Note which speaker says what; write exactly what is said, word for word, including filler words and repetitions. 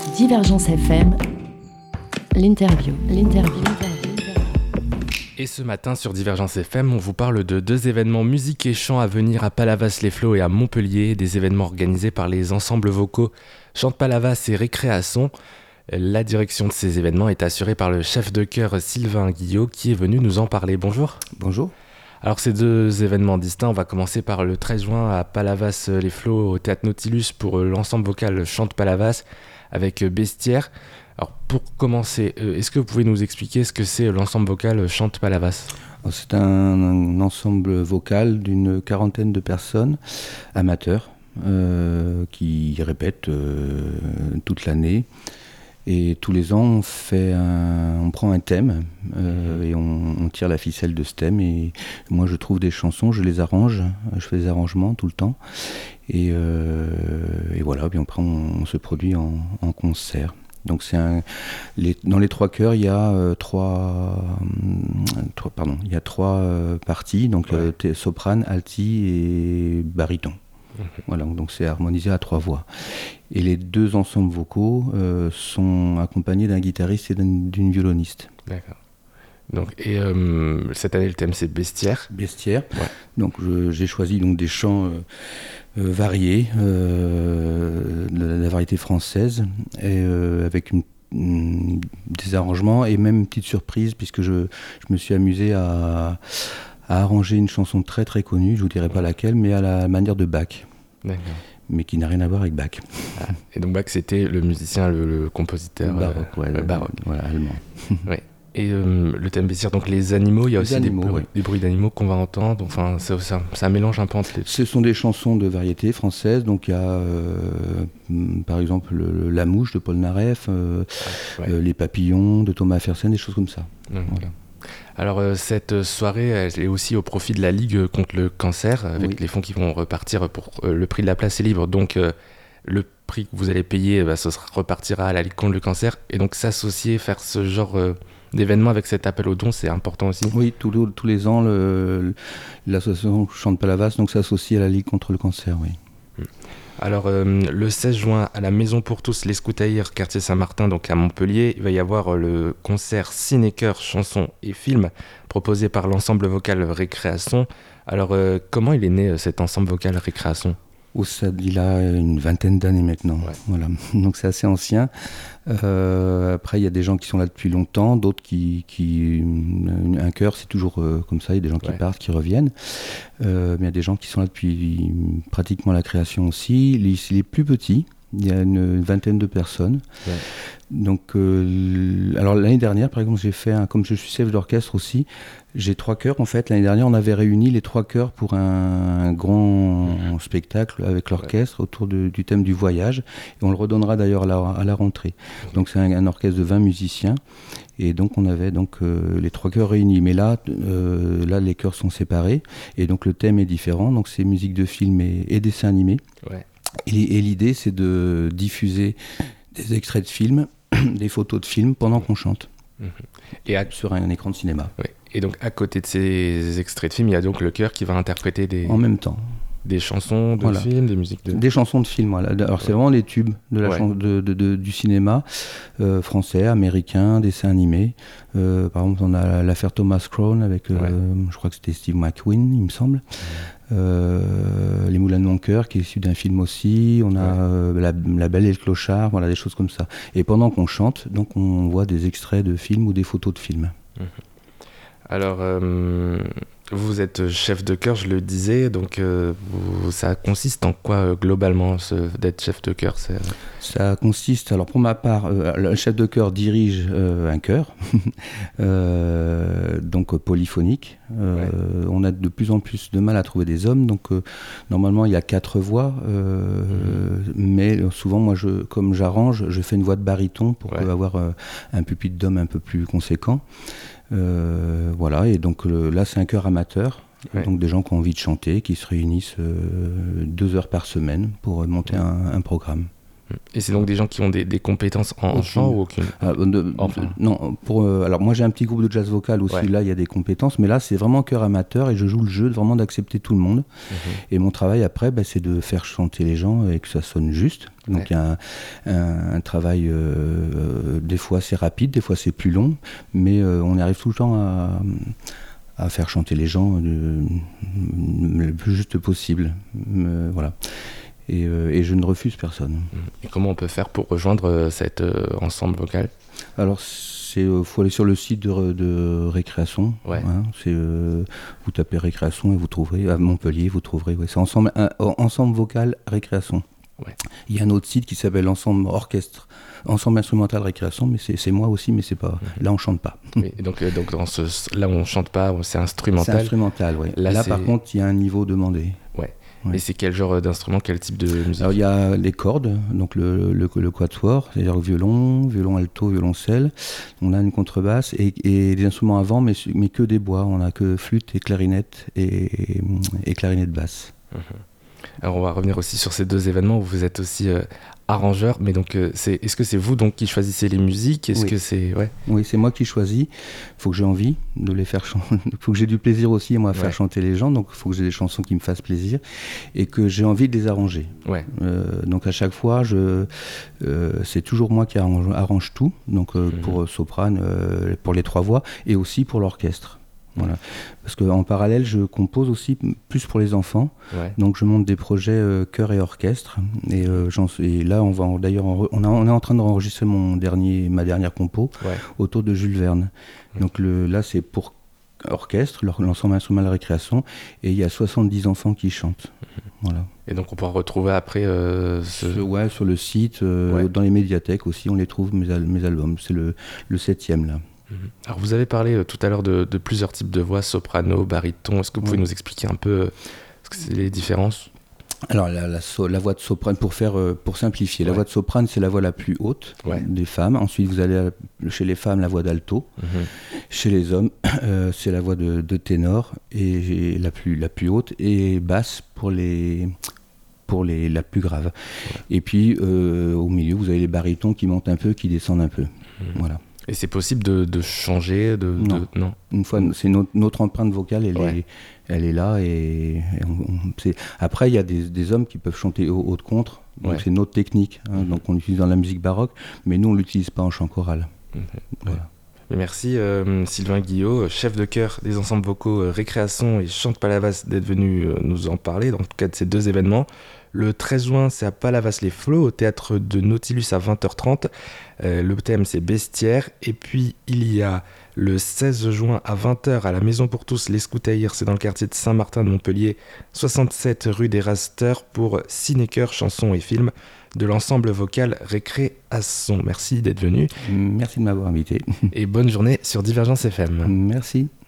Speaker 1: Divergence F M, l'interview, l'interview.
Speaker 2: Et ce matin sur Divergence F M, on vous parle de deux événements musique et chant à venir à Palavas-les-Flots et à Montpellier, des événements organisés par les ensembles vocaux Chante Palavas et Récréation. La direction de ces événements est assurée par le chef de chœur Sylvain Guillot qui est venu nous en parler. Bonjour.
Speaker 3: Bonjour.
Speaker 2: Alors ces deux événements distincts, on va commencer par le treize juin à Palavas-les-Flots au Théâtre Nautilus pour l'ensemble vocal Chante Palavas avec Bestiaire. Alors pour commencer, est-ce que vous pouvez nous expliquer ce que c'est l'ensemble vocal Chante Palavas ?
Speaker 3: C'est un, un ensemble vocal d'une quarantaine de personnes amateurs euh, qui répètent euh, toute l'année. Et tous les ans, on, fait un, on prend un thème euh, et on, on tire la ficelle de ce thème. Et moi, je trouve des chansons, je les arrange, je fais des arrangements tout le temps. Et, euh, et voilà, puis après, on, on se produit en, en concert. Donc c'est un, les, dans les trois chœurs, il y a euh, trois, euh, trois, pardon, il y a trois euh, parties, donc ouais. euh, soprane, alti et baryton. Okay. Voilà, donc c'est harmonisé à trois voix. Et les deux ensembles vocaux euh, sont accompagnés d'un guitariste et d'une, d'une violoniste.
Speaker 2: D'accord. Donc, et euh, cette année, le thème, c'est Bestiaire.
Speaker 3: Bestiaire. Ouais. Donc, je, j'ai choisi donc, des chants euh, euh, variés, euh, de la, la variété française, et, euh, avec une, une, des arrangements et même une petite surprise, puisque je, je me suis amusé à, à arranger une chanson très très connue, je ne vous dirai pas laquelle, mais à la manière de Bach. D'accord. Mais qui n'a rien à voir avec Bach.
Speaker 2: Ah, et donc Bach, c'était le musicien, le, le compositeur
Speaker 3: le baroque, euh, ouais,
Speaker 2: le,
Speaker 3: le
Speaker 2: baroque.
Speaker 3: Voilà, allemand.
Speaker 2: Ouais. Et euh, le thème bestiaire, donc les animaux, il y a
Speaker 3: les
Speaker 2: aussi
Speaker 3: animaux,
Speaker 2: des, bruits,
Speaker 3: ouais.
Speaker 2: des bruits d'animaux qu'on va entendre. Enfin, c'est, c'est, un, c'est un mélange un peu entre les...
Speaker 3: Ce sont des chansons de variété française. Donc il y a, euh, par exemple, le, La Mouche de Paul Naref, euh, ouais. euh, Les Papillons de Thomas Fersen, des choses comme ça.
Speaker 2: Mmh. Voilà. Alors euh, cette soirée, elle est aussi au profit de la Ligue contre le cancer, avec oui. les fonds qui vont repartir pour euh, le prix de la place est libre. Donc euh, le prix que vous allez payer, bah, ce sera, repartira à la Ligue contre le cancer. Et donc s'associer, faire ce genre euh, d'événement avec cet appel aux dons, c'est important aussi.
Speaker 3: Oui, tous, tous les ans, le, l'association Chante Palavas donc, s'associe à la Ligue contre le cancer, oui.
Speaker 2: Mmh. Alors, euh, le seize juin, à la Maison pour tous, les Scoutaïrs, quartier Saint-Martin, donc à Montpellier, il va y avoir euh, le concert ciné-chœur, chansons et films, proposé par l'ensemble vocal Récréation. Alors, euh, comment il est né, euh, cet ensemble vocal Récréation ?
Speaker 3: Oh, ça, il a une vingtaine d'années maintenant, ouais. Voilà. Donc c'est assez ancien. Euh, après, il y a des gens qui sont là depuis longtemps, d'autres qui... qui un chœur, c'est toujours euh, comme ça, il y a des gens qui ouais. partent, qui reviennent. Euh, mais il y a des gens qui sont là depuis pratiquement la création aussi. Les, les plus petits, il y a une vingtaine de personnes. Ouais. Donc, euh, alors l'année dernière, par exemple, j'ai fait, un, comme je suis chef d'orchestre aussi, j'ai trois chœurs. En fait, l'année dernière, on avait réuni les trois chœurs pour un, un grand mmh. spectacle avec l'orchestre ouais. autour de, du thème du voyage. Et on le redonnera d'ailleurs à la, à la rentrée. Mmh. Donc, c'est un, un orchestre de vingt musiciens. Et donc, on avait donc euh, les trois chœurs réunis. Mais là, euh, là, les chœurs sont séparés. Et donc, le thème est différent. Donc, c'est musique de film et, et dessins animés. Ouais. Et, et l'idée, c'est de diffuser des extraits de films, des photos de films pendant qu'on chante. Mmh. Et à... sur un, un écran de cinéma.
Speaker 2: Ouais. Et donc, à côté de ces extraits de films, il y a donc le chœur qui va interpréter des...
Speaker 3: En même temps.
Speaker 2: Des chansons de voilà. films, des musiques de...
Speaker 3: Des chansons de films, voilà. Alors, ouais. c'est vraiment les tubes de la ouais. chan- de, de, de, du cinéma euh, français, américain, dessins animés. Euh, par exemple, on a l'affaire Thomas Crown avec, euh, ouais. je crois que c'était Steve McQueen, il me semble. Ouais. Euh, Les Moulins de mon cœur, qui est issu d'un film aussi. On a ouais. euh, la, la Belle et le Clochard, voilà, des choses comme ça. Et pendant qu'on chante, donc, on voit des extraits de films ou des photos de films.
Speaker 2: Mmh. Alors, euh, vous êtes chef de chœur, je le disais, donc euh, vous, ça consiste en quoi euh, globalement ce, d'être chef de chœur c'est...
Speaker 3: Ça consiste, alors pour ma part, euh, le chef de chœur dirige euh, un chœur, euh, donc polyphonique. Euh, ouais. On a de plus en plus de mal à trouver des hommes, donc euh, normalement il y a quatre voix, euh, mmh. mais souvent moi, je, comme j'arrange, je fais une voix de baryton pour ouais. avoir euh, un pupitre d'homme un peu plus conséquent. Euh, voilà, et donc le, là c'est un chœur amateur, ouais. donc des gens qui ont envie de chanter, qui se réunissent euh, deux heures par semaine pour monter un, un programme.
Speaker 2: Et c'est donc des gens qui ont des, des compétences en, en chant ou aucune
Speaker 3: ah, de,
Speaker 2: enfin.
Speaker 3: de, Non, pour, euh, alors moi j'ai un petit groupe de jazz vocal aussi, ouais. Là il y a des compétences, mais là c'est vraiment chœur amateur et je joue le jeu vraiment d'accepter tout le monde. Mmh. Et mon travail après, bah, c'est de faire chanter les gens et que ça sonne juste. Donc il ouais. y a un, un, un travail, euh, euh, des fois c'est rapide, des fois c'est plus long, mais euh, on arrive tout le temps à... à faire chanter les gens euh, le plus juste possible. Euh, voilà. Et, euh, et je ne refuse personne.
Speaker 2: Et comment on peut faire pour rejoindre cet euh, ensemble vocal ?
Speaker 3: Alors, il euh, faut aller sur le site de, de Récréation.
Speaker 2: Ouais.
Speaker 3: Hein, c'est, euh, vous tapez Récréation et vous trouverez, à Montpellier, vous trouverez, ouais, c'est ensemble, un, ensemble vocal Récréation.
Speaker 2: Ouais.
Speaker 3: Il y a un autre site qui s'appelle Ensemble Orchestre, Ensemble Instrumental Récréation, mais c'est, c'est moi aussi, mais c'est pas. Mmh. Là, on chante pas.
Speaker 2: Oui, donc, euh, donc dans ce, là, on chante pas, c'est instrumental.
Speaker 3: C'est instrumental, oui. Là, là par contre, il y a un niveau demandé.
Speaker 2: Ouais. Ouais. Et c'est quel genre d'instrument, quel type de musique ?
Speaker 3: Alors il y a les cordes, donc le, le, le quatuor, c'est-à-dire violon, violon alto, violoncelle. On a une contrebasse et, et des instruments à vent, mais, mais que des bois. On a que flûte et clarinette et, et clarinette basse.
Speaker 2: Mmh. Alors on va revenir aussi sur ces deux événements où vous êtes aussi euh, arrangeur, mais donc euh, c'est, est-ce que c'est vous donc qui choisissez les musiques ? Est-ce
Speaker 3: oui.
Speaker 2: que c'est ouais.
Speaker 3: Oui, c'est moi qui choisis. Il faut que j'ai envie de les faire chanter. Il faut que j'ai du plaisir aussi moi à ouais. faire chanter les gens. Donc il faut que j'ai des chansons qui me fassent plaisir et que j'ai envie de les arranger.
Speaker 2: Ouais.
Speaker 3: Euh, donc à chaque fois, je, euh, c'est toujours moi qui arrange, arrange tout. Donc euh, mmh. pour soprane, euh, pour les trois voix et aussi pour l'orchestre. Voilà. Parce qu'en parallèle, je compose aussi plus pour les enfants. Ouais. Donc, je monte des projets euh, chœur et orchestre. Et, euh, j'en, et là, on va d'ailleurs, en, on, a, on est en train d'enregistrer mon dernier, ma dernière compo ouais. autour de Jules Verne. Mmh. Donc le, là, c'est pour orchestre, l'ensemble instrumental Récréation. Et il y a soixante-dix enfants qui chantent. Mmh. Voilà.
Speaker 2: Et donc, on pourra retrouver après euh, ce...
Speaker 3: ce... Ouais, sur le site, euh, ouais. dans les médiathèques aussi, on les trouve, mes, al- mes albums. C'est le, le septième, là.
Speaker 2: Alors vous avez parlé euh, tout à l'heure de, de plusieurs types de voix, soprano, baryton. Est-ce que vous pouvez oui. nous expliquer un peu euh, ce que c'est les différences ?
Speaker 3: Alors la, la, so, la voix de soprane, pour, faire, euh, pour simplifier, ouais. la voix de soprane c'est la voix la plus haute ouais. des femmes. Ensuite vous allez à, chez les femmes la voix d'alto. Mm-hmm. Chez les hommes euh, c'est la voix de, de ténor et, et la, plus, la plus haute et basse pour les... pour les, la plus grave. Ouais. Et puis euh, au milieu vous avez les barytons qui montent un peu, qui descendent un peu. Mm-hmm. Voilà.
Speaker 2: Et c'est possible de, de changer de,
Speaker 3: non.
Speaker 2: de... non.
Speaker 3: Une fois, c'est notre, notre empreinte vocale, elle, ouais. est, elle est là. Et, et on, on, c'est... Après, il y a des, des hommes qui peuvent chanter haut, haut de contre. Donc ouais. c'est notre technique. Hein, mmh. Donc on l'utilise dans la musique baroque, mais nous on l'utilise pas en chant choral. Mmh. Voilà.
Speaker 2: Ouais. Merci euh, Sylvain Guillot, chef de chœur des ensembles vocaux euh, Récréation et Chante Palavas, d'être venu euh, nous en parler dans le cadre de ces deux événements. Le treize juin, c'est à Palavas-les-Flots, au théâtre de Nautilus à vingt heures trente. Euh, le thème, c'est Bestiaire. Et puis, il y a le seize juin à vingt heures à la Maison pour tous, les Scoutaïrs. C'est dans le quartier de Saint-Martin de Montpellier, soixante-sept rue des Rasteurs, pour ciné-chœur, chansons et films de l'ensemble vocal Récréation. Merci d'être venu.
Speaker 3: Merci de m'avoir invité.
Speaker 2: Et bonne journée sur Divergence F M.
Speaker 3: Merci.